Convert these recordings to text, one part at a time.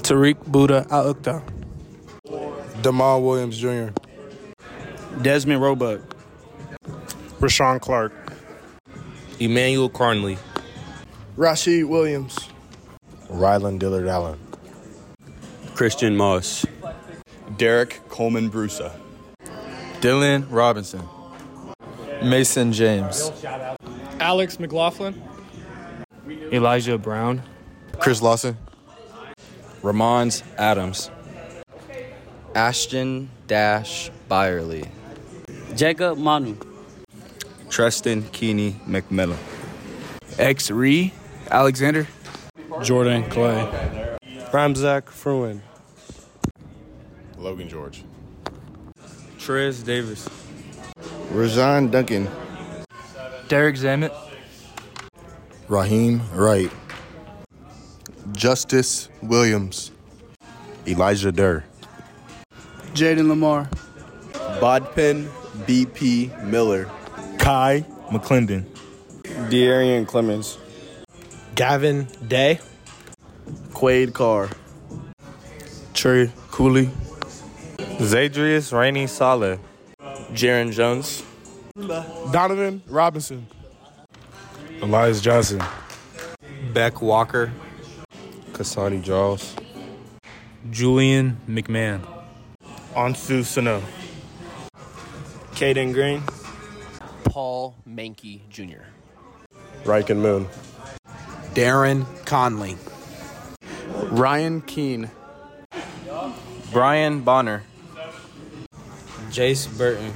Tariq Buddha Aukta. Damon Williams Jr. Desmond Roebuck. Rashawn Clark. Emmanuel Carnley. Rashid Williams. Rylan Dillard Allen. Christian Moss. Derek Coleman Brusa. Dylan Robinson. Mason James. Alex McLaughlin. Elijah Brown. Chris Lawson. Ramons Adams. Ashton Dash Byerly. Jacob Manu. Tristan Keeney McMillan. X. Ree Alexander. Jordan Clay. Ramzak Fruin. Logan George. Trez Davis. Rajon Duncan. Derek Zammit. Raheem Wright. Justice Williams. Elijah Durr. Jaden Lamar. Bodpin B.P. Miller. Kai McClendon. De'Arian Clemens. Gavin Day. Quade Carr. Trey Cooley. Zadrius Rainey Saleh. Jaron Jones. Donovan Robinson. Elias Johnson. Beck Walker. Kasani Jaws. Julian McMahon. Ansu Sano. Caden Green. Paul Mankey Jr. Riken Moon. Darren Conley. Ryan Keene. Brian Bonner. Jace Burton.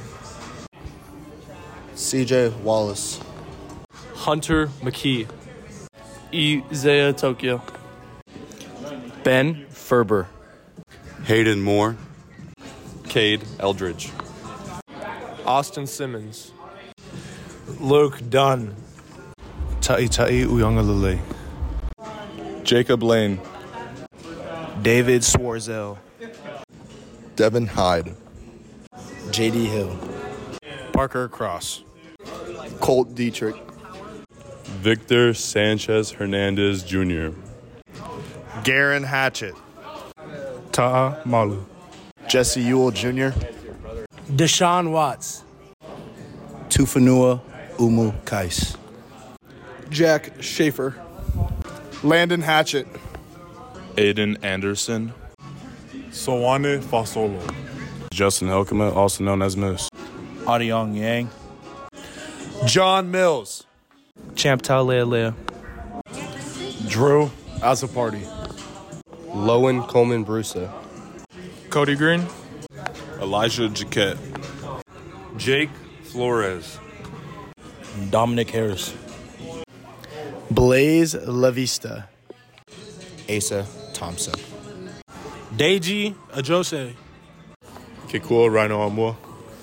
CJ Wallace. Hunter McKee. Isaiah Tokyo. Ben Ferber. Hayden Moore. Cade Eldridge. Austin Simmons. Luke Dunn. Ta'itai Uyangalele. Jacob Lane. David Swarzel. Devin Hyde. JD Hill. Parker Cross. Colt Dietrich. Victor Sanchez Hernandez Jr. Garen Hatchett. Ta'a Malu. Jesse Ewell Jr. Deshaun Watts. Tufanua Umu Kais. Jack Schaefer. Landon Hatchett. Aiden Anderson. Sowane Fasolo. Justin Helkema, also known as Moose. Audiyong Yang. John Mills. Champ Talea. Drew Azaparty. Lowen Coleman Brusa. Cody Green. Elijah Jaquette. Jake Flores. Dominic Harris. Blaze LaVista. Asa Thompson. Deji Ajose. Kikua Rhino Amua.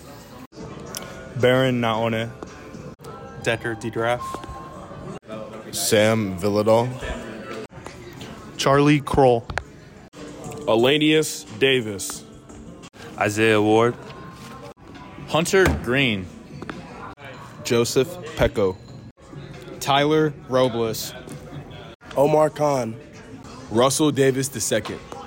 Baron Naone. Decker DeGraff. Sam Villadol. Charlie Kroll. Elanius Davis. Isaiah Ward. Hunter Green. Joseph Pecco. Tyler Robles. Omar Khan. Russell Davis II.